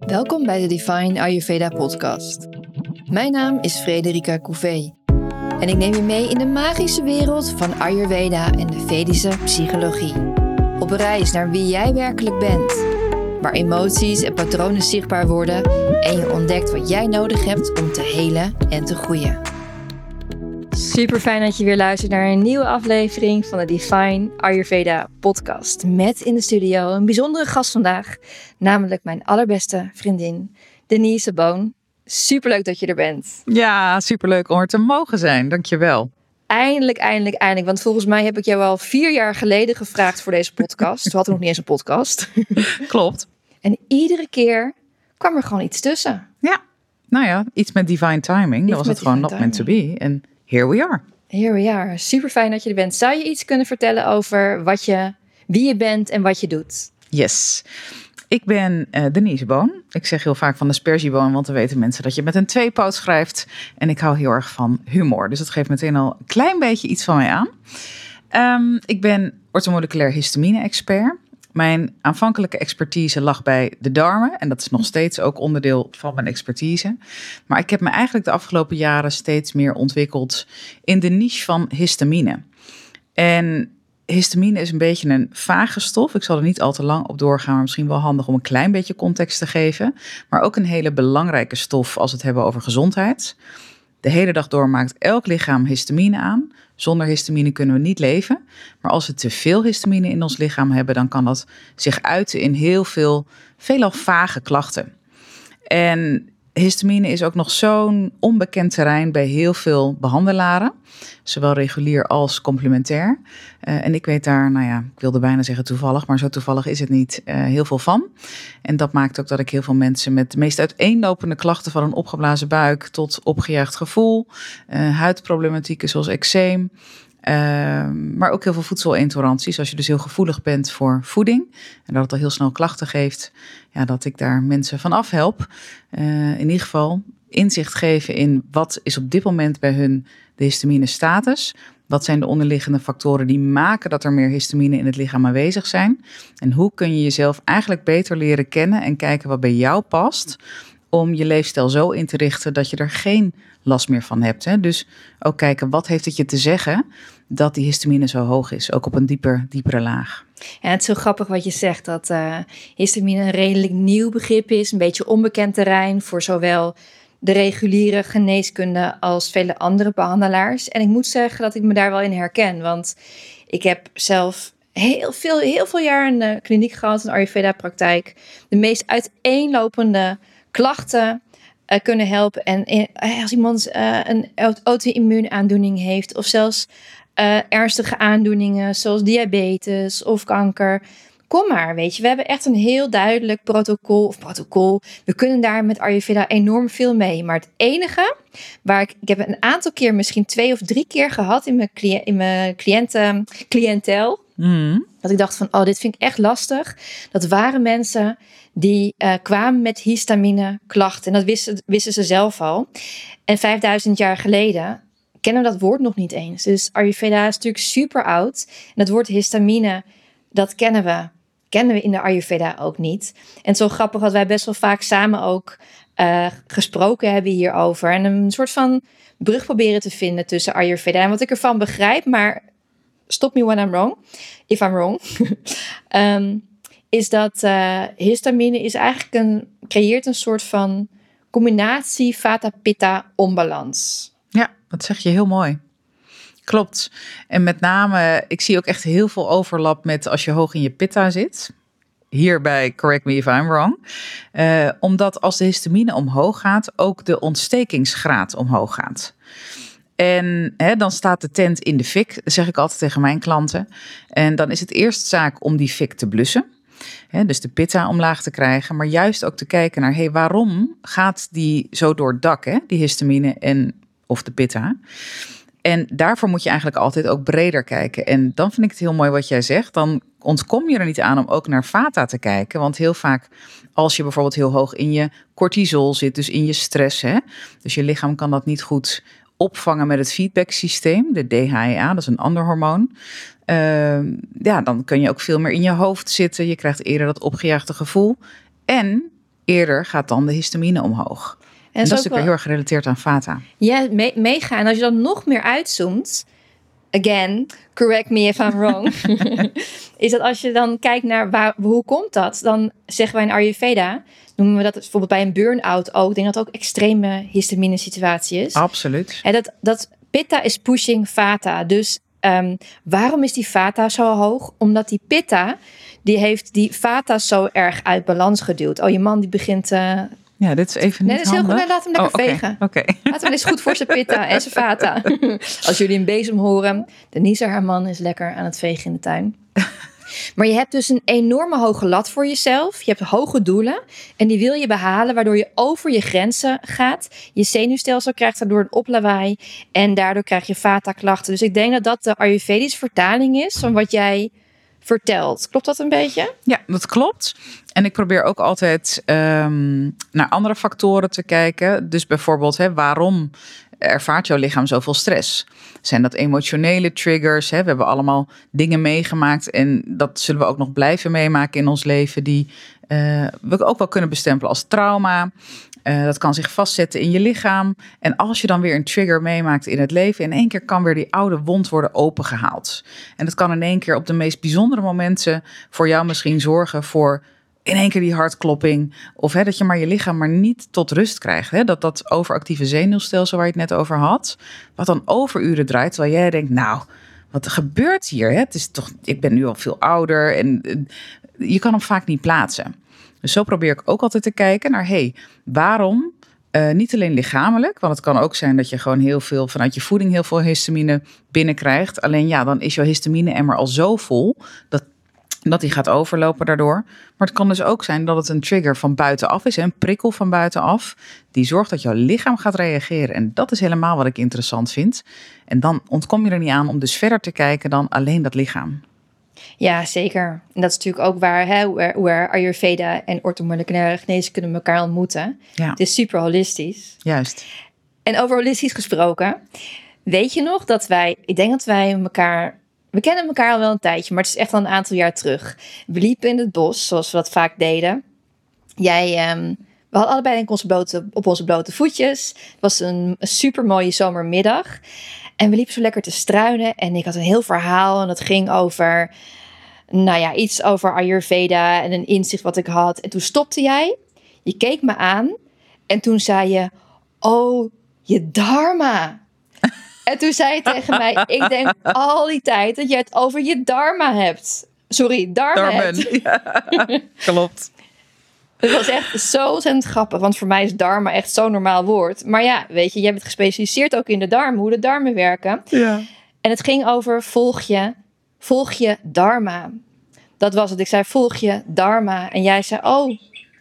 Welkom bij de Divine Ayurveda podcast. Mijn naam is Frederica Couvé en ik neem je mee in de magische wereld van Ayurveda en de Vedische psychologie. Op reis naar wie jij werkelijk bent, waar emoties en patronen zichtbaar worden en je ontdekt wat jij nodig hebt om te helen en te groeien. Super fijn dat je weer luistert naar een nieuwe aflevering van de Divine Ayurveda podcast. Met in de studio een bijzondere gast vandaag, namelijk mijn allerbeste vriendin Denise Boon. Superleuk dat je er bent. Ja, superleuk om er te mogen zijn. Dankjewel. Eindelijk. Want volgens mij heb ik jou al 4 jaar geleden gevraagd voor deze podcast. Toen hadden we nog niet eens een podcast. Klopt. En iedere keer kwam er gewoon iets tussen. Ja, nou ja, iets met divine timing. Dat was het gewoon not meant to be. En here we are. Here we are. Super fijn dat je er bent. Zou je iets kunnen vertellen over wie je bent en wat je doet? Yes. Ik ben Denise Boon. Ik zeg heel vaak van aspergeboon, want dan weten mensen dat je met een tweepoot schrijft. En ik hou heel erg van humor. Dus dat geeft meteen al een klein beetje iets van mij aan. Ik ben orthomoleculair histamine-expert. Mijn aanvankelijke expertise lag bij de darmen. En dat is nog steeds ook onderdeel van mijn expertise. Maar ik heb me eigenlijk de afgelopen jaren steeds meer ontwikkeld in de niche van histamine. En histamine is een beetje een vage stof. Ik zal er niet al te lang op doorgaan, maar misschien wel handig om een klein beetje context te geven. Maar ook een hele belangrijke stof als we het hebben over gezondheid. De hele dag door maakt elk lichaam histamine aan. Zonder histamine kunnen we niet leven. Maar als we te veel histamine in ons lichaam hebben, dan kan dat zich uiten in heel veel, veelal vage klachten. En histamine is ook nog zo'n onbekend terrein bij heel veel behandelaren. Zowel regulier als complementair. En ik weet daar, ik wilde bijna zeggen toevallig, maar zo toevallig is het niet, heel veel van. En dat maakt ook dat ik heel veel mensen met de meest uiteenlopende klachten, van een opgeblazen buik tot opgejaagd gevoel, huidproblematieken zoals eczeem, maar ook heel veel voedselintoleranties. Als je dus heel gevoelig bent voor voeding en dat het al heel snel klachten geeft, dat ik daar mensen van afhelp. In ieder geval inzicht geven in wat is op dit moment bij hun de histamine status. Wat zijn de onderliggende factoren die maken dat er meer histamine in het lichaam aanwezig zijn? En hoe kun je jezelf eigenlijk beter leren kennen en kijken wat bij jou past, om je leefstijl zo in te richten dat je er geen last meer van hebt. Hè? Dus ook kijken, wat heeft het je te zeggen dat die histamine zo hoog is? Ook op een diepere laag. Ja, het is zo grappig wat je zegt, dat histamine een redelijk nieuw begrip is. Een beetje onbekend terrein voor zowel de reguliere geneeskunde als vele andere behandelaars. En ik moet zeggen dat ik me daar wel in herken. Want ik heb zelf heel veel jaar in de kliniek gehad, een Ayurveda-praktijk. De meest uiteenlopende klachten kunnen helpen. En als iemand een auto-immuunaandoening heeft, of zelfs ernstige aandoeningen zoals diabetes of kanker, kom maar, weet je. We hebben echt een heel duidelijk protocol. We kunnen daar met Ayurveda enorm veel mee. Maar het enige waar ik heb een aantal keer, misschien 2 of 3 keer gehad in mijn cliëntel. Dat ik dacht van, dit vind ik echt lastig. Dat waren mensen die kwamen met histamine klachten. En dat wisten ze zelf al. En 5000 jaar geleden kennen we dat woord nog niet eens. Dus Ayurveda is natuurlijk super oud. En dat woord histamine, dat kennen we in de Ayurveda ook niet. En het is zo grappig dat wij best wel vaak samen ook gesproken hebben hierover. En een soort van brug proberen te vinden tussen Ayurveda en wat ik ervan begrijp. Maar stop me when I'm wrong. If I'm wrong. Is dat histamine is eigenlijk creëert een soort van combinatie vata-pitta onbalans. Ja, dat zeg je heel mooi. Klopt. En met name, ik zie ook echt heel veel overlap met als je hoog in je pitta zit. Hierbij, correct me if I'm wrong. Omdat als de histamine omhoog gaat, ook de ontstekingsgraad omhoog gaat. En dan staat de tent in de fik, zeg ik altijd tegen mijn klanten. En dan is het eerst zaak om die fik te blussen. Dus de pitta omlaag te krijgen, maar juist ook te kijken naar, waarom gaat die zo door het dak, die histamine of de pitta? En daarvoor moet je eigenlijk altijd ook breder kijken. En dan vind ik het heel mooi wat jij zegt. Dan ontkom je er niet aan om ook naar vata te kijken. Want heel vaak, als je bijvoorbeeld heel hoog in je cortisol zit, dus in je stress, dus je lichaam kan dat niet goed opvangen met het feedbacksysteem, de DHEA, dat is een ander hormoon. Dan kun je ook veel meer in je hoofd zitten. Je krijgt eerder dat opgejaagde gevoel. En eerder gaat dan de histamine omhoog. En dat is natuurlijk heel erg gerelateerd aan vata. Ja, mega. En als je dan nog meer uitzoomt, again, correct me if I'm wrong, is dat als je dan kijkt naar hoe komt dat, dan zeggen wij in Ayurveda, noemen we dat bijvoorbeeld bij een burn-out ook. Ik denk dat het ook een extreme histamine situatie is. Absoluut. En dat pitta is pushing vata. Dus waarom is die vata zo hoog? Omdat die pitta, die heeft die vata zo erg uit balans geduwd. Oh, je man die begint... Ja, dit is even niet dat is heel handig. goed. Laat hem lekker vegen. Okay. Laten we eens goed voor zijn pitta en zijn vata. Als jullie een bezem horen, Denise, haar man, is lekker aan het vegen in de tuin. Maar je hebt dus een enorme hoge lat voor jezelf. Je hebt hoge doelen en die wil je behalen, waardoor je over je grenzen gaat. Je zenuwstelsel krijgt daardoor een oplawaai en daardoor krijg je vata-klachten. Dus ik denk dat dat de Ayurvedische vertaling is van wat jij vertelt. Klopt dat een beetje? Ja, dat klopt. En ik probeer ook altijd naar andere factoren te kijken. Dus bijvoorbeeld, waarom ervaart jouw lichaam zoveel stress? Zijn dat emotionele triggers? We hebben allemaal dingen meegemaakt en dat zullen we ook nog blijven meemaken in ons leven die we ook wel kunnen bestempelen als trauma. Dat kan zich vastzetten in je lichaam. En als je dan weer een trigger meemaakt in het leven, in één keer kan weer die oude wond worden opengehaald. En dat kan in één keer op de meest bijzondere momenten voor jou misschien zorgen voor in één keer die hartklopping. Of dat je maar je lichaam maar niet tot rust krijgt. Dat overactieve zenuwstelsel waar je het net over had, wat dan overuren draait, terwijl jij denkt, nou, wat gebeurt hier? Het is toch, ik ben nu al veel ouder en je kan hem vaak niet plaatsen. Dus zo probeer ik ook altijd te kijken naar, waarom? Niet alleen lichamelijk, want het kan ook zijn dat je gewoon heel veel vanuit je voeding heel veel histamine binnenkrijgt. Alleen dan is jouw histamine-emmer al zo vol dat die gaat overlopen daardoor. Maar het kan dus ook zijn dat het een trigger van buitenaf is, een prikkel van buitenaf, die zorgt dat jouw lichaam gaat reageren. En dat is helemaal wat ik interessant vind. En dan ontkom je er niet aan om dus verder te kijken dan alleen dat lichaam. Ja, zeker. En dat is natuurlijk ook waar Ayurveda en orthomoleculaire geneeskunde elkaar ontmoeten. Ja. Het is super holistisch. Juist. En over holistisch gesproken, weet je nog dat ik denk dat wij elkaar... We kennen elkaar al wel een tijdje, maar het is echt al een aantal jaar terug. We liepen in het bos, zoals we dat vaak deden. We hadden allebei denk ik op onze blote voetjes. Het was een super mooie zomermiddag. En we liepen zo lekker te struinen. En ik had een heel verhaal. En dat ging over, iets over Ayurveda. En een inzicht wat ik had. En toen stopte jij. Je keek me aan. En toen zei je, oh, je dharma. En toen zei je tegen mij, ik denk al die tijd dat jij het over je dharma hebt. Sorry, darmen hebt. Ja, klopt. Het was echt zo ontzettend grappig, want voor mij is dharma echt zo'n normaal woord. Maar ja, weet je, jij bent gespecialiseerd ook in de darmen, hoe de darmen werken. Ja. En het ging over volg je dharma. Dat was het. Ik zei, volg je dharma. En jij zei, oh.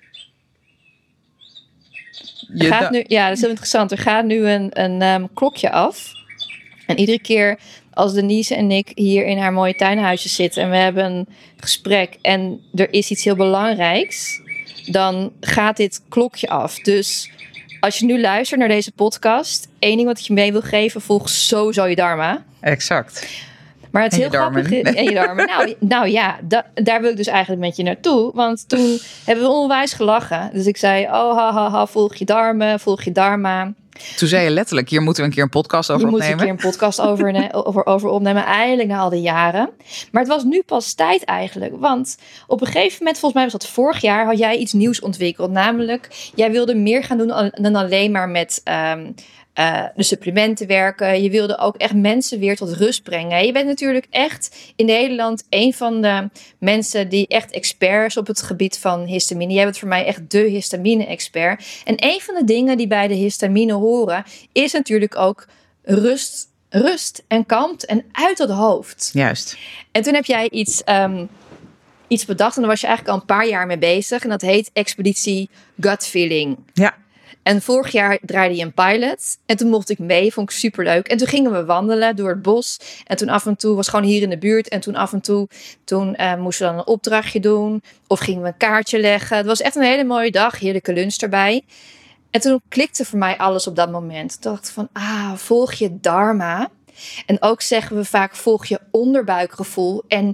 Dat is heel interessant. Er gaat nu een klokje af. En iedere keer als Denise en ik hier in haar mooie tuinhuisje zitten en we hebben een gesprek en er is iets heel belangrijks, dan gaat dit klokje af. Dus als je nu luistert naar deze podcast, één ding wat ik je mee wil geven, volg sowieso je dharma. Exact. Maar het is heel grappig. En je darmen. Nou ja, daar wil ik dus eigenlijk met je naartoe. Want toen hebben we onwijs gelachen. Dus ik zei, volg je darmen, volg je dharma. Toen zei je letterlijk, hier moeten we een keer een podcast over opnemen. Hier moet een keer een podcast over opnemen, eigenlijk na al die jaren. Maar het was nu pas tijd eigenlijk. Want op een gegeven moment, volgens mij was dat vorig jaar, had jij iets nieuws ontwikkeld. Namelijk, jij wilde meer gaan doen dan alleen maar met de supplementen werken. Je wilde ook echt mensen weer tot rust brengen. Je bent natuurlijk echt in Nederland een van de mensen die echt experts op het gebied van histamine. Jij bent voor mij echt de histamine-expert. En een van de dingen die bij de histamine horen, is natuurlijk ook rust en kalmte en uit het hoofd. Juist. En toen heb jij iets bedacht en daar was je eigenlijk al een paar jaar mee bezig. En dat heet Expeditie Gut Feeling. Ja. En vorig jaar draaide je een pilot. En toen mocht ik mee, vond ik superleuk. En toen gingen we wandelen door het bos. En toen af en toe, was gewoon hier in de buurt. En toen af en toe, moesten we dan een opdrachtje doen. Of gingen we een kaartje leggen. Het was echt een hele mooie dag, heerlijke lunch erbij. En toen klikte voor mij alles op dat moment. Toen dacht ik van, volg je dharma. En ook zeggen we vaak, volg je onderbuikgevoel. En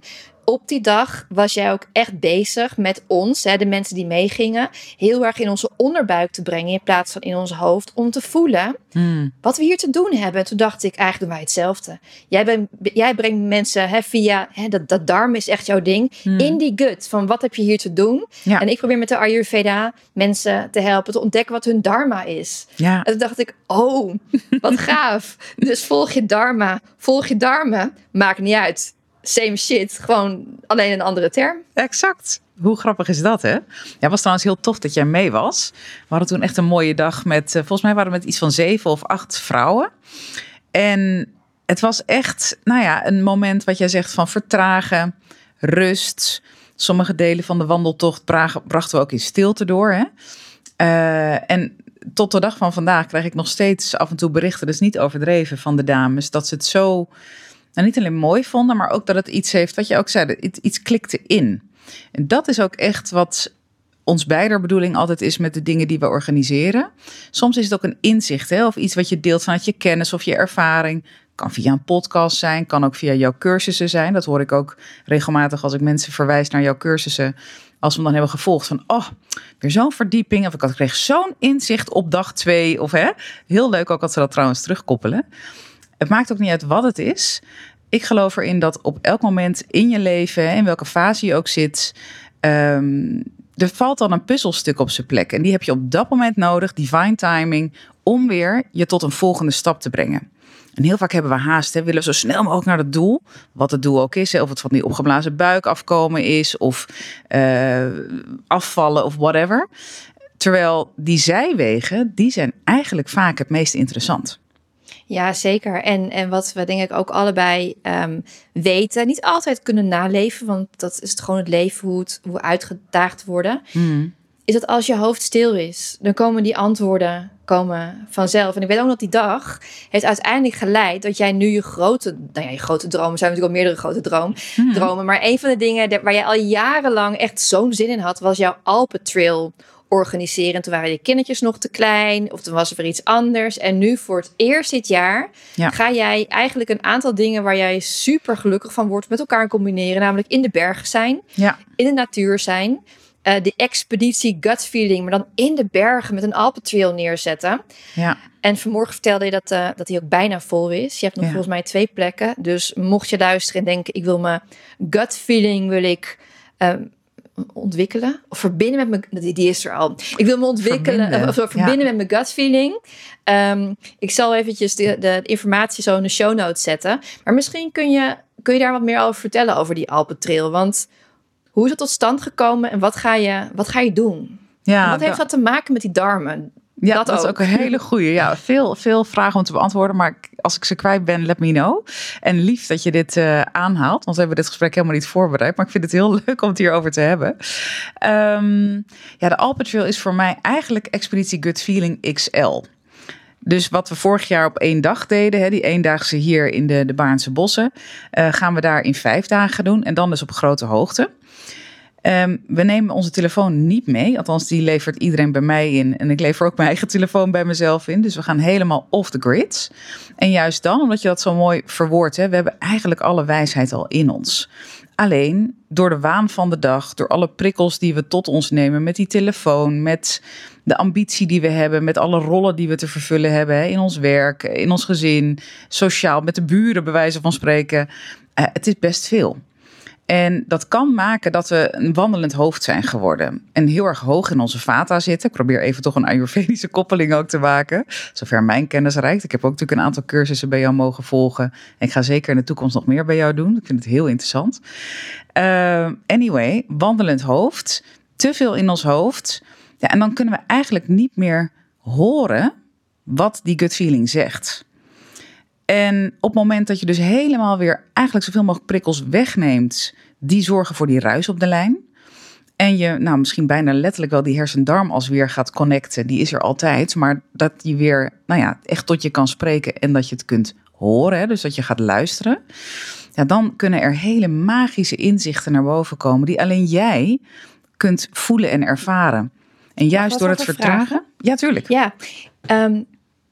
op die dag was jij ook echt bezig met ons, de mensen die meegingen, heel erg in onze onderbuik te brengen in plaats van in ons hoofd, om te voelen wat we hier te doen hebben. En toen dacht ik, eigenlijk doen wij hetzelfde. Jij brengt mensen via, dat darm is echt jouw ding, in die gut van wat heb je hier te doen. Ja. En ik probeer met de Ayurveda mensen te helpen te ontdekken wat hun dharma is. Ja. En toen dacht ik, wat gaaf. Dus volg je dharma, maakt niet uit. Same shit, gewoon alleen een andere term. Exact. Hoe grappig is dat, hè? Ja, het was trouwens heel tof dat jij mee was. We hadden toen echt een mooie dag met, volgens mij waren we met iets van 7 of 8 vrouwen. En het was echt, een moment wat jij zegt van vertragen, rust. Sommige delen van de wandeltocht brachten we ook in stilte door, hè? En tot de dag van vandaag krijg ik nog steeds af en toe berichten, dus niet overdreven, van de dames, dat ze het zo niet alleen mooi vonden, maar ook dat het iets heeft, wat je ook zei, iets klikte in. En dat is ook echt wat ons beider bedoeling altijd is met de dingen die we organiseren. Soms is het ook een inzicht, hè, of iets wat je deelt vanuit je kennis of je ervaring. Kan via een podcast zijn, kan ook via jouw cursussen zijn. Dat hoor ik ook regelmatig als ik mensen verwijs naar jouw cursussen. Als we dan hebben gevolgd van, weer zo'n verdieping. Of ik kreeg zo'n inzicht op dag 2. Of heel leuk ook dat ze dat trouwens terugkoppelen. Het maakt ook niet uit wat het is. Ik geloof erin dat op elk moment in je leven, in welke fase je ook zit, er valt dan een puzzelstuk op zijn plek. En die heb je op dat moment nodig, divine timing, om weer je tot een volgende stap te brengen. En heel vaak hebben we haast, willen we zo snel mogelijk naar het doel. Wat het doel ook is, of het van die opgeblazen buik afkomen is, of afvallen of whatever. Terwijl die zijwegen, die zijn eigenlijk vaak het meest interessant. Ja, zeker. En wat we denk ik ook allebei weten, niet altijd kunnen naleven, want dat is het gewoon het leven, hoe uitgedaagd worden, is dat als je hoofd stil is, dan komen die antwoorden vanzelf. En ik weet ook dat die dag heeft uiteindelijk geleid dat jij nu je grote dromen, zijn natuurlijk al meerdere grote dromen, maar een van de dingen waar jij al jarenlang echt zo'n zin in had, was jouw Alpentrail organiseren. Toen waren je kindertjes nog te klein, of toen was er weer iets anders. En nu voor het eerst dit jaar ga jij eigenlijk een aantal dingen waar jij super gelukkig van wordt met elkaar combineren. Namelijk in de bergen zijn, in de natuur zijn, de expeditie gut feeling, maar dan in de bergen met een Alpentrail neerzetten. Ja. En vanmorgen vertelde je dat hij ook bijna vol is. Je hebt nog volgens mij 2 plekken. Dus mocht je luisteren en denken, ik wil mijn gut feeling ontwikkelen of verbinden met mijn, die is er al. Ik wil me ontwikkelen of verbinden met mijn gut feeling. Ik zal eventjes de informatie zo in de show notes zetten. Maar misschien kun je daar wat meer over vertellen over die Alpentrail. Want hoe is het tot stand gekomen en wat ga je doen? Ja, en wat heeft dat te maken met die darmen? Ja, dat is ook een hele goeie. Ja, veel vragen om te beantwoorden. Maar als ik ze kwijt ben, let me know. En lief dat je dit aanhaalt. Want we hebben dit gesprek helemaal niet voorbereid. Maar ik vind het heel leuk om het hierover te hebben. De Alpentrail is voor mij eigenlijk Expeditie Gut Feeling XL. Dus wat we vorig jaar op 1 dag deden, die eendaagse hier in de Baarnse Bossen, gaan we daar in 5 dagen doen. En dan dus op grote hoogte. We nemen onze telefoon niet mee. Althans, die levert iedereen bij mij in. En ik lever ook mijn eigen telefoon bij mezelf in. Dus we gaan helemaal off the grid. En juist dan, omdat je dat zo mooi verwoordt, we hebben eigenlijk alle wijsheid al in ons. Alleen door de waan van de dag, door alle prikkels die we tot ons nemen met die telefoon, met de ambitie die we hebben, met alle rollen die we te vervullen hebben in ons werk, in ons gezin, sociaal, met de buren bij wijze van spreken. Het is best veel. En dat kan maken dat we een wandelend hoofd zijn geworden. En heel erg hoog in onze vata zitten. Ik probeer even toch een Ayurvedische koppeling ook te maken. Zover mijn kennis reikt. Ik heb ook natuurlijk een aantal cursussen bij jou mogen volgen. En ik ga zeker in de toekomst nog meer bij jou doen. Ik vind het heel interessant. Anyway, wandelend hoofd. Te veel in ons hoofd. Ja, en dan kunnen we eigenlijk niet meer horen wat die gut feeling zegt. En op het moment dat je dus helemaal weer eigenlijk zoveel mogelijk prikkels wegneemt, die zorgen voor die ruis op de lijn. En je misschien bijna letterlijk wel die hersen-darm weer gaat connecten. Die is er altijd, maar dat die weer echt tot je kan spreken en dat je het kunt horen. Dus dat je gaat luisteren. Ja, dan kunnen er hele magische inzichten naar boven komen die alleen jij kunt voelen en ervaren. En juist door het vertragen. Vragen? Ja, tuurlijk. Ja,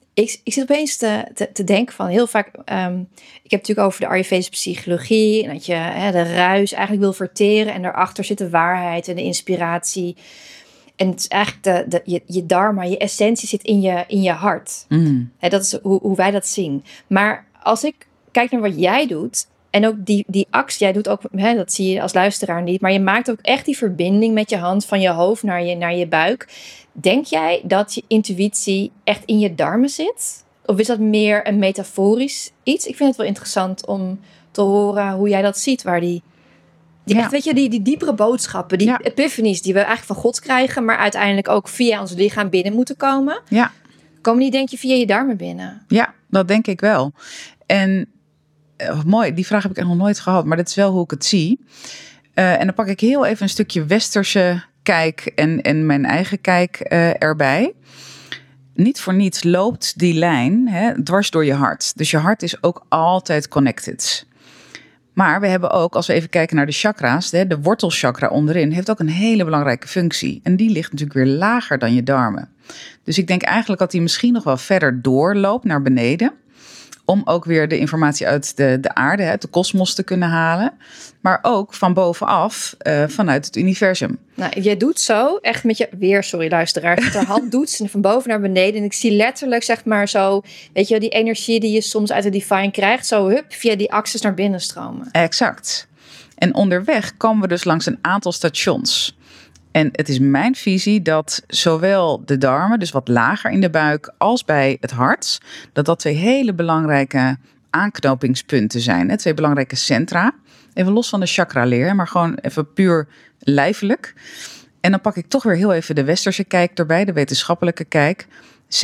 Ik zit opeens te denken van heel vaak... ik heb natuurlijk over de Ayurvedische psychologie... en dat je de ruis eigenlijk wil verteren... en daarachter zit de waarheid en de inspiratie. En het is eigenlijk je dharma, je essentie zit in je hart. Dat is hoe wij dat zien. Maar als ik kijk naar wat jij doet... en ook die actie, jij doet ook... dat zie je als luisteraar niet... maar je maakt ook echt die verbinding met je hand... van je hoofd naar je buik... Denk jij dat je intuïtie echt in je darmen zit? Of is dat meer een metaforisch iets? Ik vind het wel interessant om te horen hoe jij dat ziet. Waar echt, weet je, die diepere boodschappen, die epiphanies die we eigenlijk van God krijgen... maar uiteindelijk ook via ons lichaam binnen moeten komen. Ja. Komen die, denk je, via je darmen binnen? Ja, dat denk ik wel. En mooi, die vraag heb ik echt nog nooit gehad. Maar dat is wel hoe ik het zie. En dan pak ik heel even een stukje westerse kijk en mijn eigen kijk erbij. Niet voor niets loopt die lijn dwars door je hart. Dus je hart is ook altijd connected. Maar we hebben ook, als we even kijken naar de chakra's... de wortelchakra onderin heeft ook een hele belangrijke functie. En die ligt natuurlijk weer lager dan je darmen. Dus ik denk eigenlijk dat die misschien nog wel verder doorloopt naar beneden... om ook weer de informatie uit de aarde, uit de kosmos te kunnen halen. Maar ook van bovenaf, vanuit het universum. Nou, jij doet zo, echt met je... sorry luisteraar, met de hand doet ze van boven naar beneden. En ik zie letterlijk, zeg maar zo... weet je, die energie die je soms uit de divine krijgt... zo hup, via die axis naar binnen stromen. Exact. En onderweg komen we dus langs een aantal stations... En het is mijn visie dat zowel de darmen, dus wat lager in de buik, als bij het hart, dat twee hele belangrijke aanknopingspunten zijn. Twee belangrijke centra. Even los van de chakra-leer, maar gewoon even puur lijfelijk. En dan pak ik toch weer heel even de westerse kijk erbij, de wetenschappelijke kijk. 70%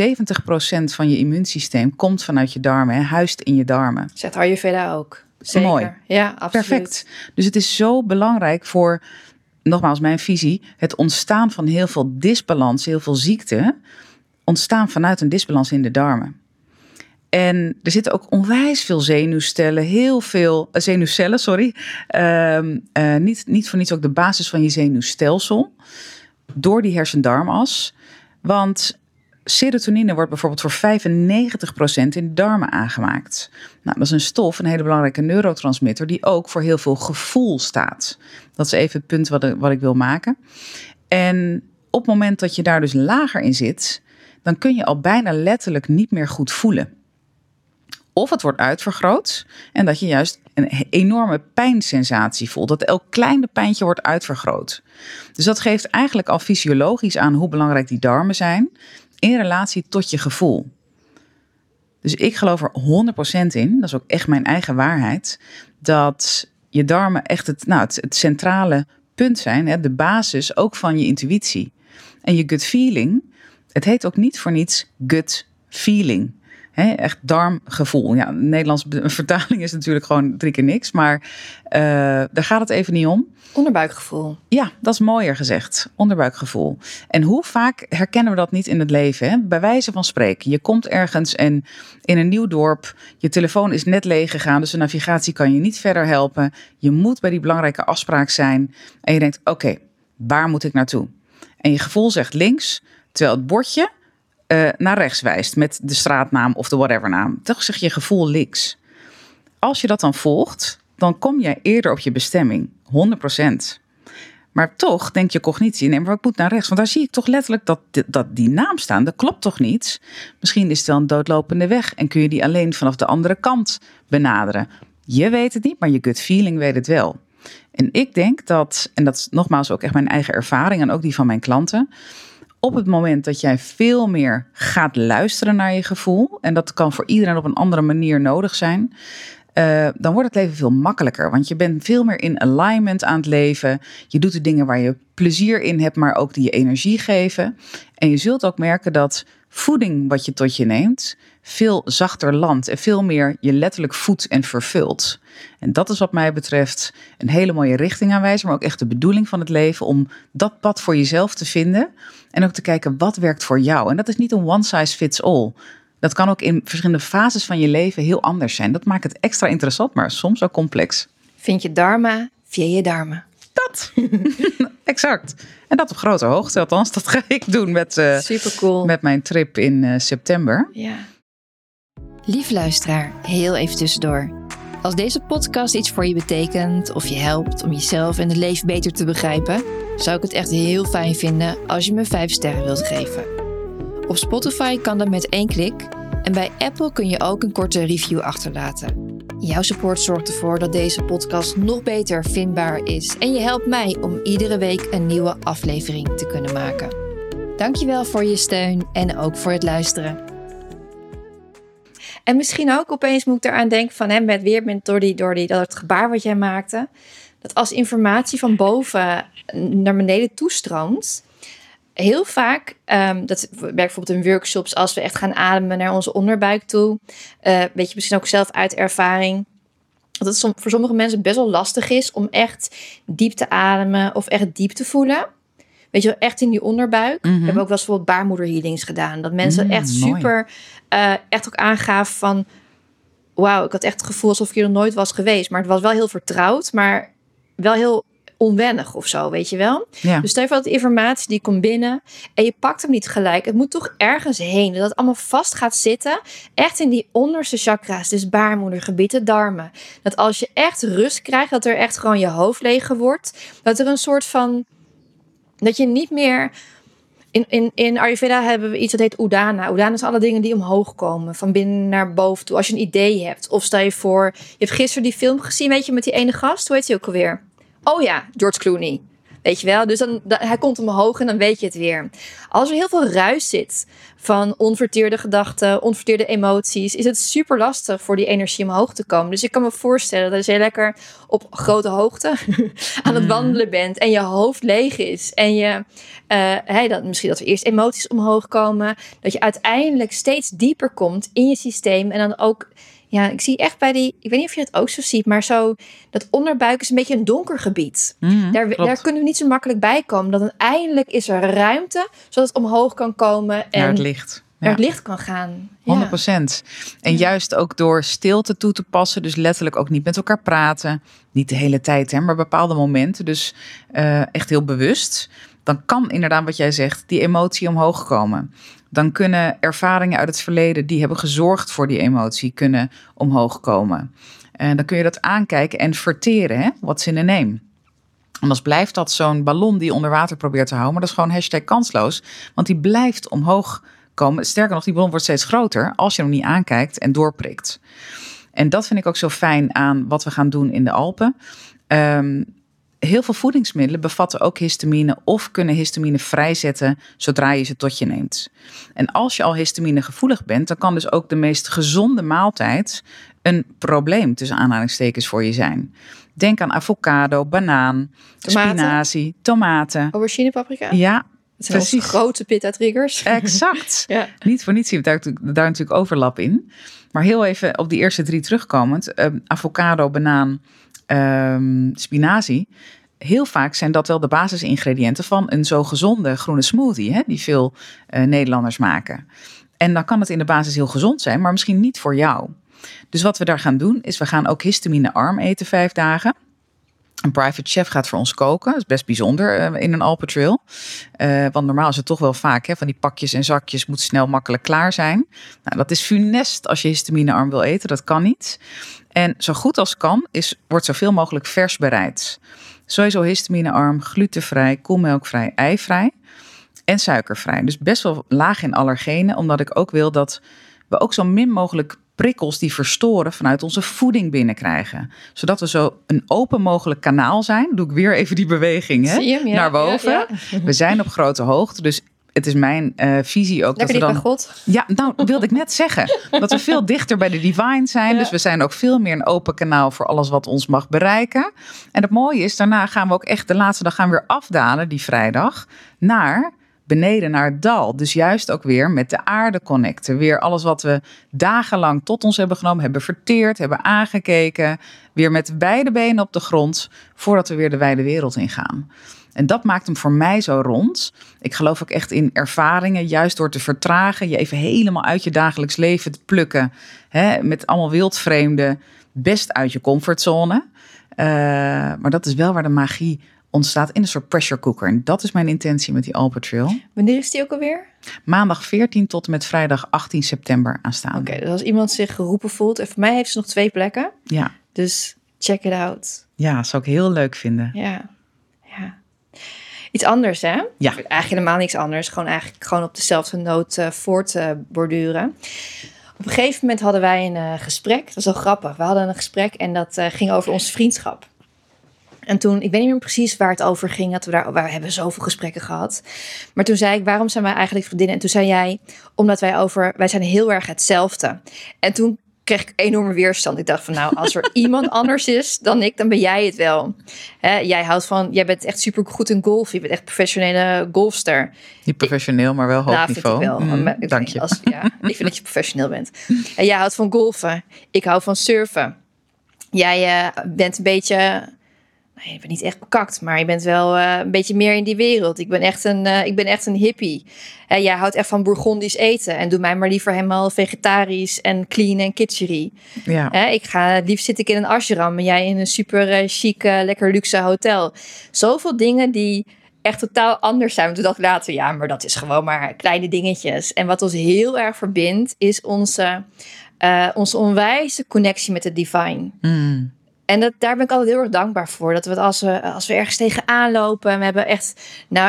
van je immuunsysteem komt vanuit je darmen, huist in je darmen. Zegt Ayurveda ook. Zeker. Mooi. Ja, absoluut. Perfect. Dus het is zo belangrijk voor... Nogmaals, mijn visie, het ontstaan van heel veel disbalans, heel veel ziekte, ontstaan vanuit een disbalans in de darmen. En er zitten ook onwijs veel zenuwcellen, heel veel zenuwcellen, sorry. Niet voor niets ook de basis van je zenuwstelsel, door die hersendarmas. Want serotonine wordt bijvoorbeeld voor 95% in de darmen aangemaakt. Nou, dat is een stof, een hele belangrijke neurotransmitter... die ook voor heel veel gevoel staat. Dat is even het punt wat ik wil maken. En op het moment dat je daar dus lager in zit... dan kun je al bijna letterlijk niet meer goed voelen. Of het wordt uitvergroot en dat je juist een enorme pijnsensatie voelt. Dat elk kleine pijntje wordt uitvergroot. Dus dat geeft eigenlijk al fysiologisch aan hoe belangrijk die darmen zijn... in relatie tot je gevoel. Dus ik geloof er 100% in, dat is ook echt mijn eigen waarheid... dat je darmen echt het centrale punt zijn, de basis ook van je intuïtie. En je gut feeling, het heet ook niet voor niets gut feeling... echt darmgevoel. Ja, een Nederlands vertaling is natuurlijk gewoon 3 keer niks. Maar daar gaat het even niet om. Onderbuikgevoel. Ja, dat is mooier gezegd. Onderbuikgevoel. En hoe vaak herkennen we dat niet in het leven? Hè? Bij wijze van spreken. Je komt ergens en in een nieuw dorp. Je telefoon is net leeg gegaan. Dus de navigatie kan je niet verder helpen. Je moet bij die belangrijke afspraak zijn. En je denkt, oké, waar moet ik naartoe? En je gevoel zegt links. Terwijl het bordje... naar rechts wijst met de straatnaam of de whatevernaam. Toch zeg je gevoel links. Als je dat dan volgt, dan kom je eerder op je bestemming. 100%. Maar toch denkt je cognitie, nee, maar ik moet naar rechts. Want daar zie ik toch letterlijk dat die naam staan. Dat klopt toch niet? Misschien is het wel een doodlopende weg en kun je die alleen vanaf de andere kant benaderen. Je weet het niet, maar je gut feeling weet het wel. En ik denk dat, en dat is nogmaals ook echt mijn eigen ervaring en ook die van mijn klanten... Op het moment dat jij veel meer gaat luisteren naar je gevoel... en dat kan voor iedereen op een andere manier nodig zijn... dan wordt het leven veel makkelijker. Want je bent veel meer in alignment aan het leven. Je doet de dingen waar je plezier in hebt, maar ook die je energie geven. En je zult ook merken dat voeding wat je tot je neemt... veel zachter landt en veel meer je letterlijk voedt en vervult. En dat is wat mij betreft een hele mooie richtingaanwijzer... maar ook echt de bedoeling van het leven om dat pad voor jezelf te vinden... en ook te kijken wat werkt voor jou. En dat is niet een one size fits all. Dat kan ook in verschillende fases van je leven heel anders zijn. Dat maakt het extra interessant, maar soms ook complex. Vind je dharma via je darmen. Dat, exact. En dat op grote hoogte, althans, dat ga ik doen met, Supercool. met mijn trip in september. Ja. Lieve luisteraar, heel even tussendoor. Als deze podcast iets voor je betekent of je helpt om jezelf en het leven beter te begrijpen, zou ik het echt heel fijn vinden als je me 5 sterren wilt geven. Op Spotify kan dat met 1 klik en bij Apple kun je ook een korte review achterlaten. Jouw support zorgt ervoor dat deze podcast nog beter vindbaar is en je helpt mij om iedere week een nieuwe aflevering te kunnen maken. Dankjewel voor je steun en ook voor het luisteren. En misschien ook opeens moet ik eraan denken van door dat gebaar wat jij maakte, dat als informatie van boven naar beneden toestroomt, heel vaak, dat werkt bijvoorbeeld in workshops, als we echt gaan ademen naar onze onderbuik toe, weet je misschien ook zelf uit ervaring, dat het voor sommige mensen best wel lastig is om echt diep te ademen of echt diep te voelen. Weet je wel, echt in die onderbuik. We hebben ook wel eens bijvoorbeeld baarmoederhealings gedaan. Dat mensen echt super, echt ook aangaven van, wauw, ik had echt het gevoel alsof ik hier nog nooit was geweest. Maar het was wel heel vertrouwd, maar wel heel onwennig of zo, weet je wel. Ja. Dus stel je voor dat de informatie die komt binnen en je pakt hem niet gelijk. Het moet toch ergens heen, dat het allemaal vast gaat zitten. Echt in die onderste chakra's, dus baarmoedergebied, de darmen. Dat als je echt rust krijgt, dat er echt gewoon je hoofd leger wordt. Dat er een soort van, dat je niet meer, in Ayurveda hebben we iets dat heet Udana. Udana is alle dingen die omhoog komen, van binnen naar boven toe. Als je een idee hebt, of stel je voor, je hebt gisteren die film gezien, weet je, met die ene gast, hoe heet hij ook alweer? Oh ja, George Clooney. Weet je wel? Dus hij komt omhoog en dan weet je het weer. Als er heel veel ruis zit van onverteerde gedachten, onverteerde emoties, is het super lastig voor die energie omhoog te komen. Dus ik kan me voorstellen dat als je lekker op grote hoogte aan het wandelen bent en je hoofd leeg is en je, misschien dat er eerst emoties omhoog komen, dat je uiteindelijk steeds dieper komt in je systeem en dan ook. Ja, ik zie echt ik weet niet of je het ook zo ziet, maar zo, dat onderbuik is een beetje een donker gebied. Daar kunnen we niet zo makkelijk bij komen. Dat uiteindelijk is er ruimte, zodat het omhoog kan komen en naar het licht. Naar het licht kan gaan. 100%. En juist ook door stilte toe te passen, dus letterlijk ook niet met elkaar praten. Niet de hele tijd, maar bepaalde momenten. Dus echt heel bewust. Dan kan inderdaad wat jij zegt, die emotie omhoog komen. Dan kunnen ervaringen uit het verleden die hebben gezorgd voor die emotie kunnen omhoog komen. En dan kun je dat aankijken en verteren, what's in a name. Anders blijft dat zo'n ballon die onder water probeert te houden. Maar dat is gewoon #kansloos, want die blijft omhoog komen. Sterker nog, die ballon wordt steeds groter als je hem niet aankijkt en doorprikt. En dat vind ik ook zo fijn aan wat we gaan doen in de Alpen. Heel veel voedingsmiddelen bevatten ook histamine of kunnen histamine vrijzetten zodra je ze tot je neemt. En als je al histamine gevoelig bent, dan kan dus ook de meest gezonde maaltijd een probleem tussen aanhalingstekens voor je zijn. Denk aan avocado, banaan, spinazie, tomaten. Aubergine, paprika? Ja, het zijn precies grote pitta-triggers. Exact. Ja. Niet voor niets zien we daar natuurlijk overlap in. Maar heel even op die eerste 3 terugkomend. Avocado, banaan, spinazie. Heel vaak zijn dat wel de basisingrediënten van een zo gezonde groene smoothie, die veel Nederlanders maken. En dan kan het in de basis heel gezond zijn, maar misschien niet voor jou. Dus wat we daar gaan doen, is we gaan ook histamine-arm eten 5 dagen. Een private chef gaat voor ons koken. Dat is best bijzonder in een Alpentrail. Want normaal is het toch wel vaak van die pakjes en zakjes moet snel makkelijk klaar zijn. Nou, dat is funest als je histamine-arm wil eten. Dat kan niet. En zo goed als kan wordt zoveel mogelijk vers bereid. Sowieso histamine-arm, glutenvrij, koelmelkvrij, eivrij en suikervrij. Dus best wel laag in allergenen, omdat ik ook wil dat we ook zo min mogelijk prikkels die verstoren vanuit onze voeding binnenkrijgen. Zodat we zo een open mogelijk kanaal zijn. Doe ik weer even die beweging naar boven. Ja. We zijn op grote hoogte, dus het is mijn visie ook. Lekker dat we dan bij God. Ja, nou wilde ik net zeggen. Dat we veel dichter bij de divine zijn. Ja. Dus we zijn ook veel meer een open kanaal voor alles wat ons mag bereiken. En het mooie is, daarna gaan we ook echt de laatste dag gaan we weer afdalen, die vrijdag, naar beneden naar het dal. Dus juist ook weer met de aarde connecten. Weer alles wat we dagenlang tot ons hebben genomen, hebben verteerd, hebben aangekeken. Weer met beide benen op de grond, voordat we weer de wijde wereld ingaan. En dat maakt hem voor mij zo rond. Ik geloof ook echt in ervaringen, juist door te vertragen, je even helemaal uit je dagelijks leven te plukken. Met allemaal wildvreemden, best uit je comfortzone. Maar dat is wel waar de magie ontstaat in een soort pressure cooker. En dat is mijn intentie met die Alpentrail. Wanneer is die ook alweer? Maandag 14 tot en met vrijdag 18 september aanstaande. Oké, dus als iemand zich geroepen voelt... En voor mij heeft ze nog 2 plekken. Ja. Dus check it out. Ja, zou ik heel leuk vinden. Ja. Iets anders, hè? Ja. Eigenlijk helemaal niks anders. Gewoon op dezelfde noot voortborduren. Op een gegeven moment hadden wij een gesprek. Dat is wel grappig. We hadden een gesprek en dat ging over onze vriendschap. En toen, ik weet niet meer precies waar het over ging. We hebben zoveel gesprekken gehad. Maar toen zei ik, waarom zijn wij eigenlijk vriendinnen? En toen zei jij, omdat wij zijn heel erg hetzelfde. En toen kreeg ik enorme weerstand. Ik dacht van, nou, als er iemand anders is dan ik, dan ben jij het wel. Jij bent echt super goed in golf. Je bent echt professionele golfster. Niet professioneel, maar wel hoog niveau. Vind ik wel. Dank je. Ik vind dat je professioneel bent. En jij houdt van golfen. Ik hou van surfen. Jij bent een beetje... Nee, je bent niet echt bekakt, maar je bent wel een beetje meer in die wereld. Ik ben echt een hippie. Jij houdt echt van Bourgondisch eten. En doe mij maar liever helemaal vegetarisch en clean en kitschery. Ja. Liefst zit ik in een ashram en jij in een super chic, lekker luxe hotel. Zoveel dingen die echt totaal anders zijn. Want toen dacht ik later, ja, maar dat is gewoon maar kleine dingetjes. En wat ons heel erg verbindt, is onze onwijze connectie met het divine. Mm. En daar ben ik altijd heel erg dankbaar voor. Dat we als we ergens tegenaan lopen. We hebben echt,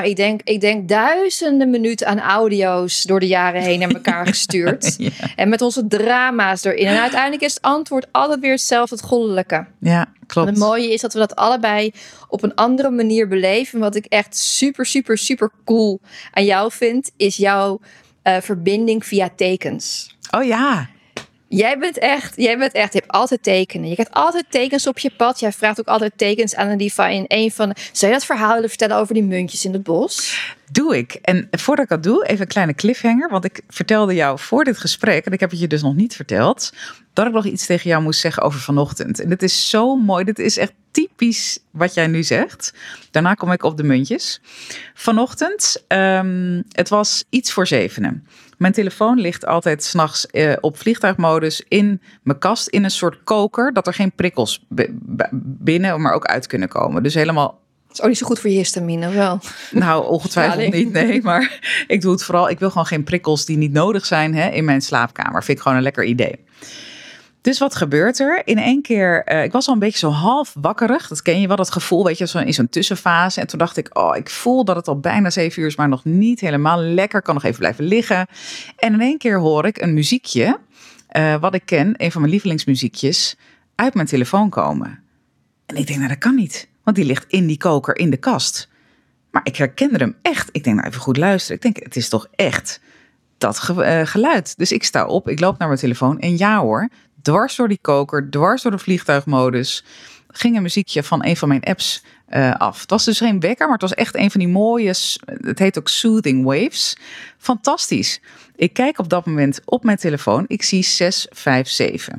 ik denk duizenden minuten aan audio's door de jaren heen naar elkaar gestuurd. Ja. En met onze drama's erin. En uiteindelijk is het antwoord altijd weer hetzelfde, het goddelijke. Ja, klopt. En het mooie is dat we dat allebei op een andere manier beleven. Wat ik echt super, super, super cool aan jou vind, is jouw verbinding via tekens. Oh ja. Jij bent echt, je hebt altijd tekenen. Je krijgt altijd tekens op je pad. Jij vraagt ook altijd tekens aan een divine. Zou je dat verhaal willen vertellen over die muntjes in het bos? Doe ik. En voordat ik dat doe, even een kleine cliffhanger. Want ik vertelde jou voor dit gesprek, en ik heb het je dus nog niet verteld, dat ik nog iets tegen jou moest zeggen over vanochtend. En dit is zo mooi. Dit is echt typisch wat jij nu zegt. Daarna kom ik op de muntjes. Vanochtend, het was iets voor 7. Mijn telefoon ligt altijd 's nachts op vliegtuigmodus in mijn kast in een soort koker, dat er geen prikkels binnen, maar ook uit kunnen komen. Dus helemaal. Dat is ook niet zo goed voor je histamine, wel? Nou, ongetwijfeld niet, nee. Maar ik doe het vooral, ik wil gewoon geen prikkels die niet nodig zijn in mijn slaapkamer. Vind ik gewoon een lekker idee. Dus wat gebeurt er? In één keer, ik was al een beetje zo half wakkerig. Dat ken je wel, dat gevoel, weet je, in zo'n tussenfase. En toen dacht ik, ik voel dat het al bijna 7 uur is, maar nog niet helemaal lekker. Kan nog even blijven liggen. En in één keer hoor ik een muziekje, wat ik ken, een van mijn lievelingsmuziekjes, uit mijn telefoon komen. En ik denk, dat kan niet. Want die ligt in die koker in de kast. Maar ik herkende hem echt. Ik denk, even goed luisteren. Ik denk, het is toch echt dat geluid. Dus ik sta op, ik loop naar mijn telefoon. En ja hoor, dwars door die koker, dwars door de vliegtuigmodus, ging een muziekje van een van mijn apps af. Het was dus geen wekker, maar het was echt een van die mooie, het heet ook Soothing Waves. Fantastisch. Ik kijk op dat moment op mijn telefoon. Ik zie 657.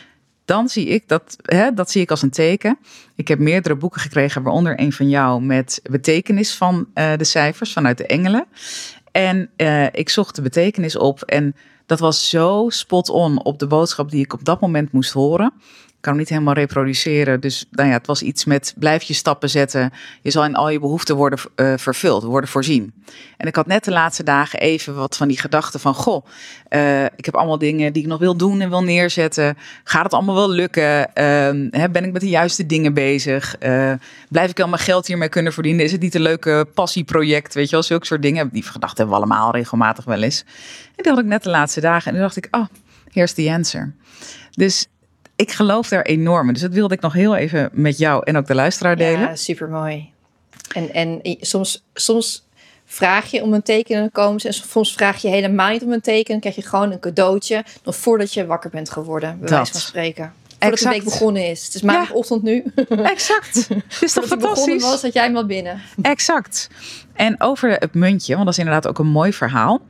Dan zie ik dat zie ik als een teken. Ik heb meerdere boeken gekregen, waaronder een van jou met betekenis van de cijfers vanuit de engelen. En ik zocht de betekenis op en dat was zo spot on op de boodschap die ik op dat moment moest horen. Ik kan hem niet helemaal reproduceren. Dus het was iets met blijf je stappen zetten. Je zal in al je behoeften worden vervuld, worden voorzien. En ik had net de laatste dagen even wat van die gedachten van, ik heb allemaal dingen die ik nog wil doen en wil neerzetten. Gaat het allemaal wel lukken? Ben ik met de juiste dingen bezig? Blijf ik al mijn geld hiermee kunnen verdienen? Is het niet een leuke passieproject? Weet je wel, zulke soort dingen. Die gedachten hebben we allemaal regelmatig wel eens. En die had ik net de laatste dagen. En toen dacht ik, here's the answer. Dus ik geloof daar enorm in. Dus dat wilde ik nog heel even met jou en ook de luisteraar delen. Ja, supermooi. En soms vraag je om een teken en dan komen ze. En soms vraag je helemaal niet om een teken. Dan krijg je gewoon een cadeautje. Nog voordat je wakker bent geworden. Bij wijze van spreken. Voordat de week begonnen is. Het is maandagochtend nu. Exact. Het is toch fantastisch? Begonnen was, had jij hem al binnen. Exact. En over het muntje, want dat is inderdaad ook een mooi verhaal.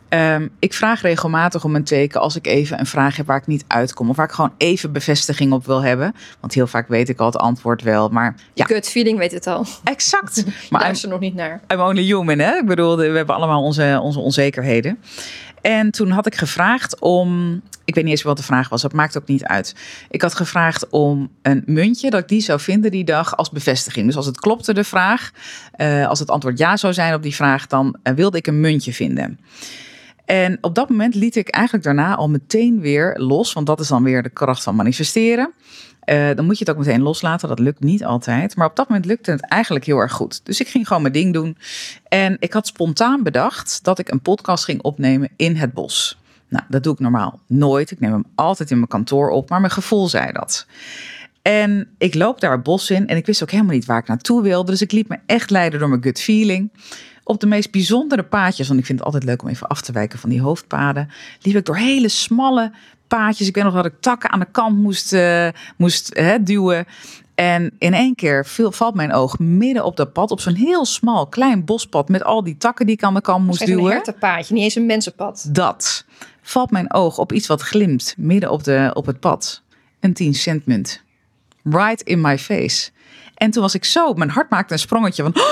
Ik vraag regelmatig om een teken als ik even een vraag heb waar ik niet uitkom. Of waar ik gewoon even bevestiging op wil hebben. Want heel vaak weet ik al het antwoord wel. Maar je gut feeling weet het al. Exact. Maar daar is er nog niet naar. I'm only human, hè? Ik bedoel, we hebben allemaal onze onzekerheden. En toen had ik gevraagd om, ik weet niet eens wat de vraag was, dat maakt ook niet uit. Ik had gevraagd om een muntje, dat ik die zou vinden die dag als bevestiging. Dus als het klopte de vraag, als het antwoord ja zou zijn op die vraag, dan wilde ik een muntje vinden. En op dat moment liet ik eigenlijk daarna al meteen weer los, want dat is dan weer de kracht van manifesteren. Dan moet je het ook meteen loslaten. Dat lukt niet altijd. Maar op dat moment lukte het eigenlijk heel erg goed. Dus ik ging gewoon mijn ding doen. En ik had spontaan bedacht dat ik een podcast ging opnemen in het bos. Nou, dat doe ik normaal nooit. Ik neem hem altijd in mijn kantoor op. Maar mijn gevoel zei dat. En ik loop daar het bos in. En ik wist ook helemaal niet waar ik naartoe wilde. Dus ik liet me echt leiden door mijn gut feeling. Op de meest bijzondere paadjes, want ik vind het altijd leuk om even af te wijken van die hoofdpaden, liep ik door hele smalle paadjes. Ik weet nog dat ik takken aan de kant moest duwen. En in één keer valt mijn oog midden op dat pad, op zo'n heel smal klein bospad met al die takken die ik aan de kant moest duwen. Een hertenpaadje, niet eens een mensenpad. Dat valt mijn oog op iets wat glimt midden op het pad. Een 10 cent munt. Right in my face. En toen was ik zo, mijn hart maakte een sprongetje van,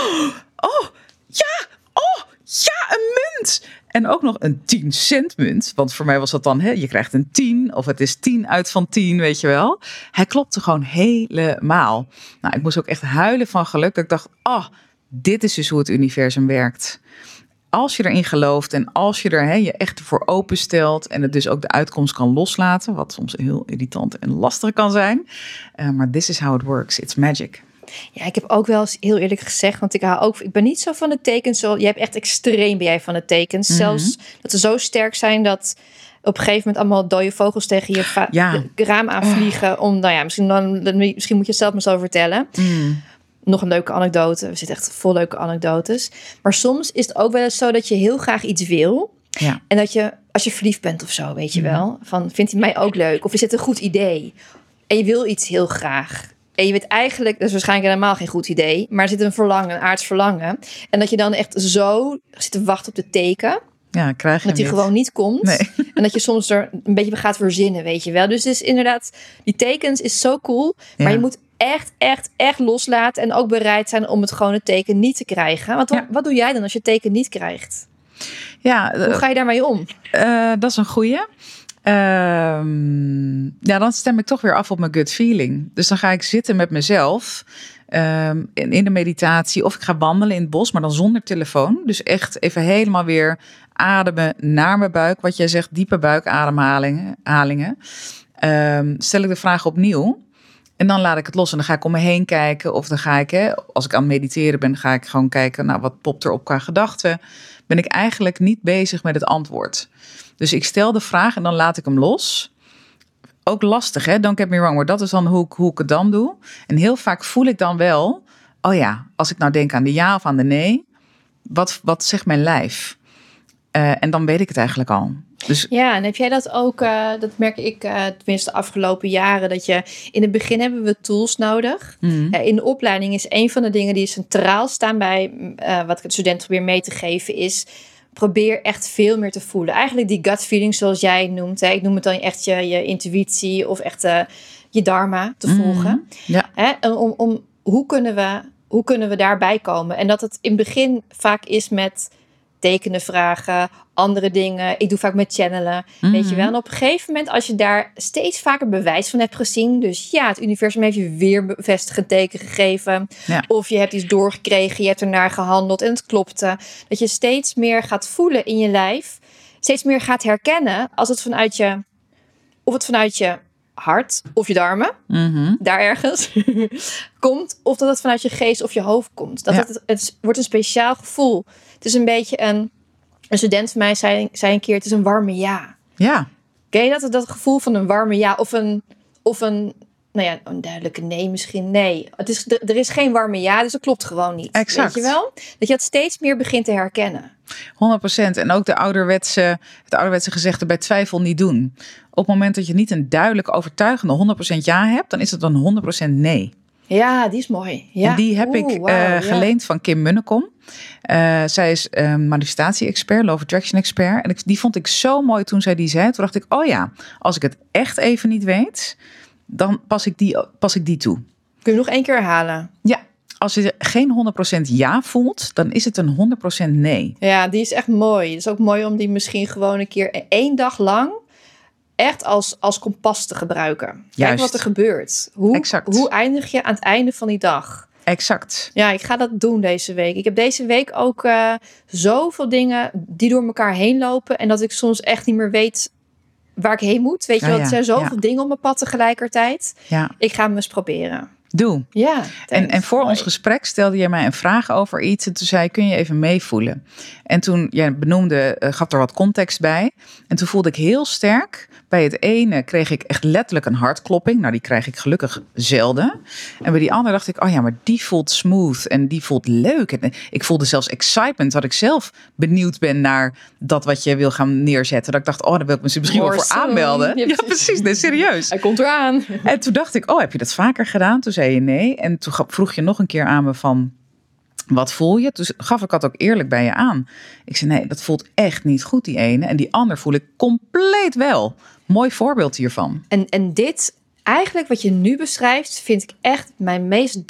ja, een munt. En ook nog een 10 cent munt. Want voor mij was dat dan, je krijgt een 10 of het is 10 uit van 10, weet je wel. Hij klopte gewoon helemaal. Nou, ik moest ook echt huilen van geluk. Ik dacht, dit is dus hoe het universum werkt. Als je erin gelooft en als je er je echt voor openstelt en het dus ook de uitkomst kan loslaten, wat soms heel irritant en lastig kan zijn. Maar this is how it works. It's magic. Ja, ik heb ook wel eens heel eerlijk gezegd, want ik ben niet zo van de tekens. Jij hebt echt extreem ben jij van de tekens. Mm-hmm. Zelfs dat ze zo sterk zijn dat op een gegeven moment allemaal dode vogels tegen je raam aanvliegen. Misschien moet je het zelf maar zo vertellen. Nog een leuke anekdote. We zitten echt vol leuke anekdotes. Maar soms is het ook wel eens zo dat je heel graag iets wil. Ja. En dat je, als je verliefd bent of zo, weet je wel. Van, vindt hij mij ook leuk? Of is het een goed idee? En je wil iets heel graag. En je weet eigenlijk, dat is waarschijnlijk helemaal geen goed idee. Maar er zit een verlangen, een aards verlangen. En dat je dan echt zo zit te wachten op de teken. Ja, krijg je dat die gewoon niet komt. Nee. En dat je soms er een beetje gaat verzinnen, weet je wel. Dus het is inderdaad, die tekens is zo cool. Ja. Maar je moet echt loslaten. En ook bereid zijn om het gewoon het teken niet te krijgen. Want wat doe jij dan als je het teken niet krijgt? Ja, hoe ga je daarmee om? Dat is een goeie. Dan stem ik toch weer af op mijn gut feeling. Dus dan ga ik zitten met mezelf in de meditatie. Of ik ga wandelen in het bos, maar dan zonder telefoon. Dus echt even helemaal weer ademen naar mijn buik. Wat jij zegt, diepe buikademhalingen. Stel ik de vraag opnieuw. En dan laat ik het los en dan ga ik om me heen kijken. Of dan ga ik, als ik aan het mediteren ben, ga ik gewoon kijken, wat popt er op qua gedachten. Ben ik eigenlijk niet bezig met het antwoord. Dus ik stel de vraag en dan laat ik hem los. Ook lastig, hè? Don't get me wrong, maar dat is dan hoe ik het dan doe. En heel vaak voel ik dan wel, als ik nou denk aan de ja of aan de nee, wat zegt mijn lijf? En dan weet ik het eigenlijk al. Dus... Ja, en heb jij dat ook, dat merk ik tenminste de afgelopen jaren, dat je in het begin hebben we tools nodig. Mm. In de opleiding is een van de dingen die centraal staan bij wat ik het studenten probeer mee te geven is, probeer echt veel meer te voelen. Eigenlijk die gut feeling zoals jij het noemt. Ik noem het dan echt je intuïtie of echt je dharma te volgen. Ja. En hoe kunnen we daarbij komen? En dat het in het begin vaak is met tekenen vragen, andere dingen. Ik doe vaak met channelen, weet je wel. En op een gegeven moment, als je daar steeds vaker bewijs van hebt gezien, dus het universum heeft je weer bevestigend teken gegeven, of je hebt iets doorgekregen, je hebt ernaar gehandeld en het klopte, dat je steeds meer gaat voelen in je lijf, steeds meer gaat herkennen als het vanuit je hart of je darmen, daar ergens komt, of dat het vanuit je geest of je hoofd komt. Het wordt een speciaal gevoel. Het is een beetje een student van mij zei een keer, het is een warme ja. Ja. Ken je dat gevoel van een warme ja of een een duidelijke nee misschien? Nee, er is geen warme ja, dus dat klopt gewoon niet. Exact. Weet je wel? Dat je dat steeds meer begint te herkennen. 100%. En ook het ouderwetse gezegde bij twijfel niet doen. Op het moment dat je niet een duidelijk overtuigende 100% ja hebt, dan is het dan 100% nee. Ja, die is mooi. Ja. En die heb ik geleend van Kim Munnekom. Zij is manifestatie-expert, Law of Attraction-expert. En die vond ik zo mooi toen zij die zei. Toen dacht ik, als ik het echt even niet weet, dan pas ik die toe. Kun je nog 1 keer herhalen? Ja. als je geen 100% ja voelt, dan is het een 100% nee. Ja, die is echt mooi. Het is ook mooi om die misschien gewoon een keer 1 dag lang echt als kompas te gebruiken. Kijk Juist. wat er gebeurt. Exact. Hoe eindig je aan het einde van die dag? Exact. Ja, ik ga dat doen deze week. Ik heb deze week ook zoveel dingen die door elkaar heen lopen. En dat ik soms echt niet meer weet waar ik heen moet. Weet je wel, er zijn zoveel dingen op mijn pad tegelijkertijd. Ja. Ik ga hem eens proberen. Doe. Ja, En voor ons gesprek stelde je mij een vraag over iets. En toen zei je, kun je even meevoelen? En toen jij benoemde, gaf er wat context bij. En toen voelde ik heel sterk. Bij het ene kreeg ik echt letterlijk een hartklopping. Nou, die krijg ik gelukkig zelden. En bij die andere dacht ik, oh ja, maar die voelt smooth. En die voelt leuk. En ik voelde zelfs excitement. Dat ik zelf benieuwd ben naar dat wat je wil gaan neerzetten. Dat ik dacht, oh, daar wil ik me misschien wel voor aanmelden. Ja, precies. Nee, serieus. Hij komt eraan. En toen dacht ik, oh, heb je dat vaker gedaan? Toen zei je nee. En toen vroeg je nog een keer aan me van, wat voel je? Toen gaf ik dat ook eerlijk bij je aan. Ik zei, nee, dat voelt echt niet goed, die ene. En die ander voel ik compleet wel. Mooi voorbeeld hiervan. En dit, eigenlijk wat je nu beschrijft, vind ik echt mijn meest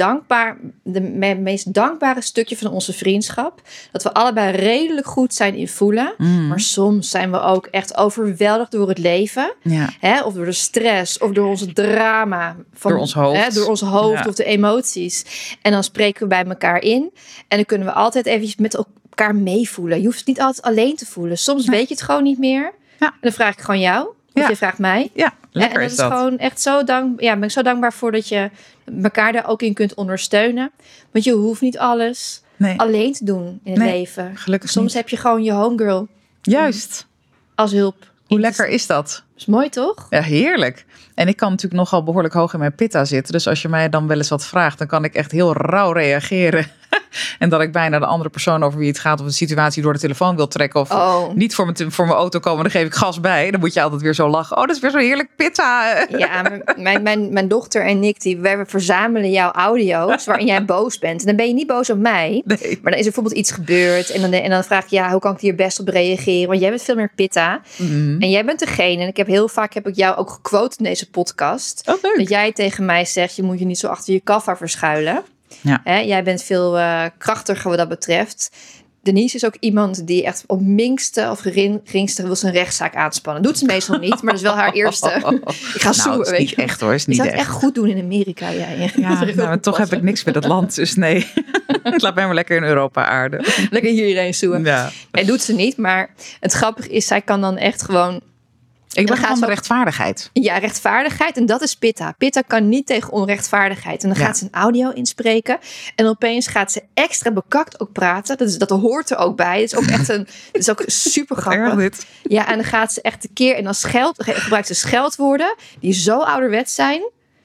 dankbare stukje van onze vriendschap. Dat we allebei redelijk goed zijn in voelen. Maar soms zijn we ook echt overweldigd door het leven. Ja. Hè? Of door de stress, of door onze drama. Door ons hoofd. Door ons hoofd of de emoties. En dan spreken we bij elkaar in. En dan kunnen we altijd eventjes met elkaar meevoelen. Je hoeft het niet altijd alleen te voelen. Soms weet je het gewoon niet meer. Ja. En dan vraag ik gewoon jou. Of je vraagt mij. Ja, lekker en dat is dat. gewoon echt zo ben ik zo dankbaar voor dat je elkaar daar ook in kunt ondersteunen. Want je hoeft niet alles alleen te doen in het leven. Gelukkig Soms niet. heb je gewoon je homegirl. Juist. Als hulp. Hoe lekker is dat? Is mooi, toch? Ja, heerlijk. En ik kan natuurlijk nogal behoorlijk hoog in mijn pitta zitten. Dus als je mij dan wel eens wat vraagt, dan kan ik echt heel rauw reageren. En dat ik bijna de andere persoon over wie het gaat of een situatie door de telefoon wil trekken. Of niet voor mijn auto komen, dan geef ik gas bij. Dan moet je altijd weer zo lachen. Oh, dat is weer zo heerlijk pitta. Ja, mijn dochter en ik, we verzamelen jouw audio's waarin jij boos bent. En dan ben je niet boos op mij. Nee. Maar dan is er bijvoorbeeld iets gebeurd. En dan vraag ik, ja, hoe kan ik hier best op reageren? Want jij bent veel meer pitta. Mm-hmm. En jij bent degene, en heel vaak heb ik jou ook gequote in deze podcast. Oh, leuk. Dat jij tegen mij zegt, je moet je niet zo achter je kaffa verschuilen. Ja. Jij bent veel krachtiger wat dat betreft. Denise is ook iemand die echt op minste of geringste wil zijn rechtszaak aanspannen. Doet ze meestal niet, maar dat is wel haar eerste. Ik ga zoeken, het is niet echt hoor. Is niet je zou echt. het echt goed doen in Amerika, jij. Ja, maar toch heb ik niks met het land, dus nee. Laat mij maar lekker in Europa aarden. Lekker hierheen zoeken. Ja. En doet ze niet, maar het grappige is, zij kan dan echt gewoon... Ik ben van de rechtvaardigheid. Ja, rechtvaardigheid. En dat is Pitta. Pitta kan niet tegen onrechtvaardigheid. En dan gaat ze een audio inspreken. En opeens gaat ze extra bekakt ook praten. Dat hoort er ook bij. Het is ook echt het is ook super grappig. Dit. Ja, en dan gaat ze echt tekeer. En dan gebruikt ze scheldwoorden die zo ouderwets zijn.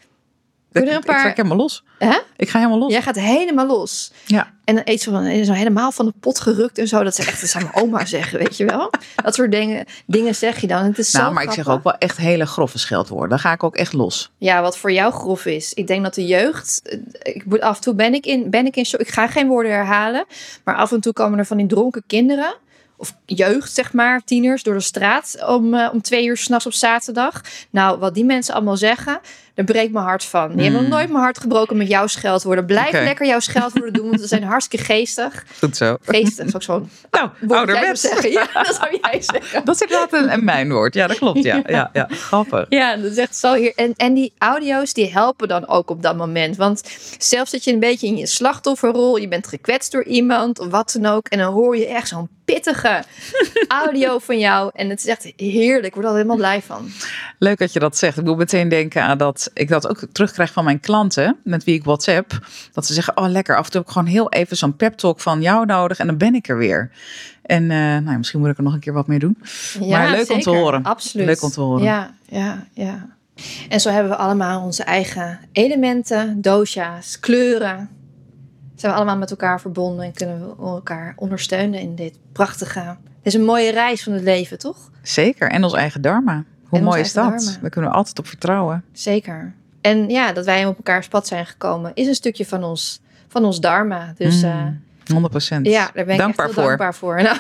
Ik trek helemaal los. Hè? Ik ga helemaal los. Jij gaat helemaal los. Ja. En dan eet ze zo helemaal van de pot gerukt en zo. Dat zou mijn oma zeggen, weet je wel. Dat soort dingen zeg je dan. Het is zo maar grappig. ik zeg ook wel echt hele grove scheldwoorden. Dan ga ik ook echt los. Ja, wat voor jou grof is. Ik denk dat de jeugd... Af en toe ben ik in shock. Ik ga geen woorden herhalen. Maar af en toe komen er van die dronken kinderen... Of jeugd, zeg maar, tieners door de straat om 2 uur 's nachts op zaterdag. Nou, wat die mensen allemaal zeggen, daar breekt mijn hart van. Die hebben nog nooit mijn hart gebroken met jouw scheldwoorden. Blijf lekker jouw scheldwoorden doen, want ze zijn hartstikke geestig. Goed zo. Geestig is ook zo'n ouderwets. zeggen. Ja, dat zou jij zeggen. Dat is inderdaad een mijnwoord. Ja, dat klopt. Ja. Grappig. Ja, dat is echt zo hier. En die audio's, die helpen dan ook op dat moment. Want zelfs dat je een beetje in je slachtofferrol, je bent gekwetst door iemand of wat dan ook. En dan hoor je echt zo'n pittige audio van jou. En het is echt heerlijk. Ik word er helemaal blij van. Leuk dat je dat zegt. Ik moet meteen denken aan dat ik dat ook terugkrijg van mijn klanten, met wie ik WhatsApp. Dat ze zeggen, oh lekker, af en toe heb ik gewoon heel even zo'n pep talk van jou nodig en dan ben ik er weer. En misschien moet ik er nog een keer wat mee doen. Ja, maar leuk zeker. om te horen. Absoluut. Leuk om te horen. Ja. En zo hebben we allemaal onze eigen elementen, dosha's, kleuren. Zijn we allemaal met elkaar verbonden en kunnen we elkaar ondersteunen in dit prachtige... Het is een mooie reis van het leven, toch? Zeker. En ons eigen dharma. Hoe mooi is dat? Dharma. Daar kunnen we altijd op vertrouwen. Zeker. En ja, dat wij op elkaars pad zijn gekomen, is een stukje van ons dharma. Dus 100%. ja, daar ben ik dankbaar echt heel dankbaar voor. Nou,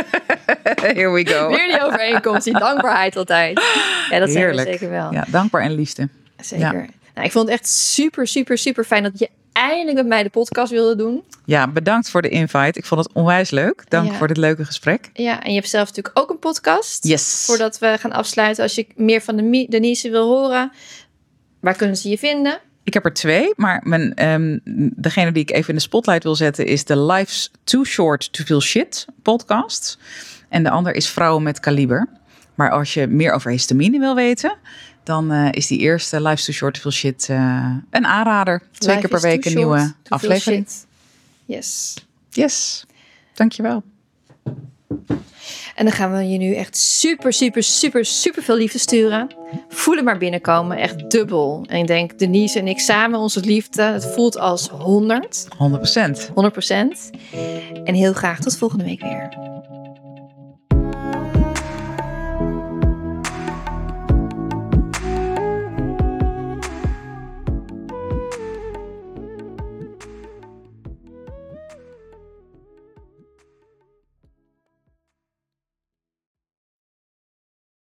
here we go. weer die overeenkomst, die dankbaarheid altijd. Ja, dat zijn we Heerlijk. zeker wel. Ja, dankbaar en liefde. Zeker. Ja. Nou, ik vond het echt super, super, super fijn dat je eindelijk met mij de podcast wilde doen. Ja, bedankt voor de invite. Ik vond het onwijs leuk. Dank voor dit leuke gesprek. Ja, en je hebt zelf natuurlijk ook een podcast. Yes. Voordat we gaan afsluiten. Als je meer van Denise wil horen, waar kunnen ze je vinden? Ik heb er 2, maar degene die ik even in de spotlight wil zetten is de Life's Too Short to Feel Shit podcast. En de ander is Vrouwen met Kaliber. Maar als je meer over histamine wil weten, dan is die eerste Life's Too Short to Feel Shit een aanrader. 2 keer per week een nieuwe aflevering. Yes. Dankjewel. En dan gaan we je nu echt super veel liefde sturen. Voel het maar binnenkomen, echt dubbel. En ik denk, Denise en ik samen, onze liefde, het voelt als 100. 100%. 100%. En heel graag tot volgende week weer.